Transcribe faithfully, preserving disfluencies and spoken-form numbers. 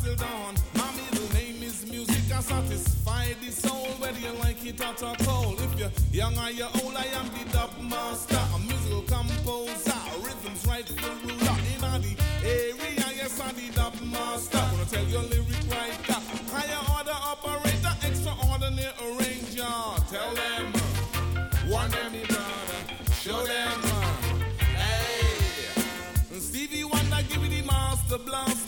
still dawn. My middle name is music. I satisfy the soul, whether you like it hot or cold. If you're young or you're old, I am the dub master, a musical composer, rhythms right for ruler in the area. Yes, I'm the dub master. Wanna tell your lyric writer, higher order operator, extraordinary arranger. Tell them, one them me brother, show them. Hey, Stevie Wonder give me the master blast.